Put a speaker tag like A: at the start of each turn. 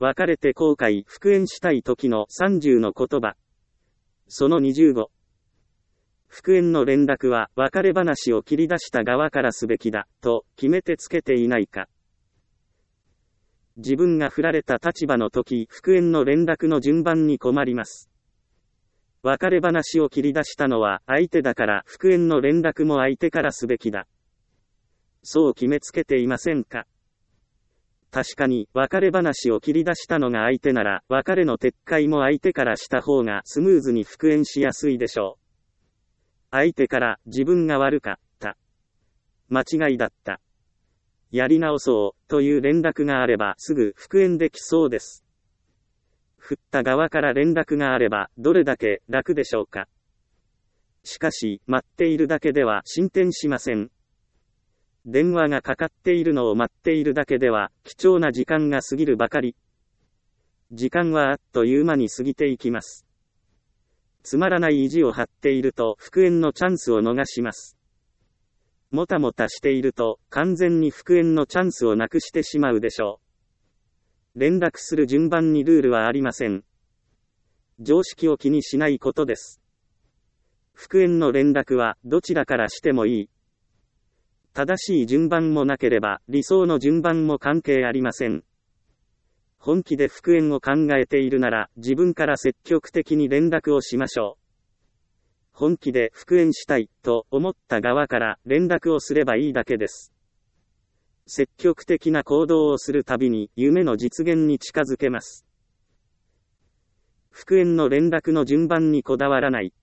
A: 別れて後悔復縁したい時の30の言葉。その25。復縁の連絡は別れ話を切り出した側からすべきだ、と決めてつけていないか。自分が振られた立場の時、復縁の連絡の順番に困ります。別れ話を切り出したのは相手だから復縁の連絡も相手からすべきだ。そう決めつけていませんか。確かに別れ話を切り出したのが相手なら別れの撤回も相手からした方がスムーズに復縁しやすいでしょう。相手から自分が悪かった。間違いだった。やり直そうという連絡があればすぐ復縁できそうです。振った側から連絡があればどれだけ楽でしょうか。しかし待っているだけでは進展しません。電話がかかっているのを待っているだけでは貴重な時間が過ぎるばかり。時間はあっという間に過ぎていきます。つまらない意地を張っていると復縁のチャンスを逃します。もたもたしていると完全に復縁のチャンスをなくしてしまうでしょう。連絡する順番にルールはありません。常識を気にしないことです。復縁の連絡はどちらからしてもいい。正しい順番もなければ理想の順番も関係ありません。本気で復縁を考えているなら自分から積極的に連絡をしましょう。本気で復縁したいと思った側から連絡をすればいいだけです。積極的な行動をするたびに夢の実現に近づけます。復縁の連絡の順番にこだわらない。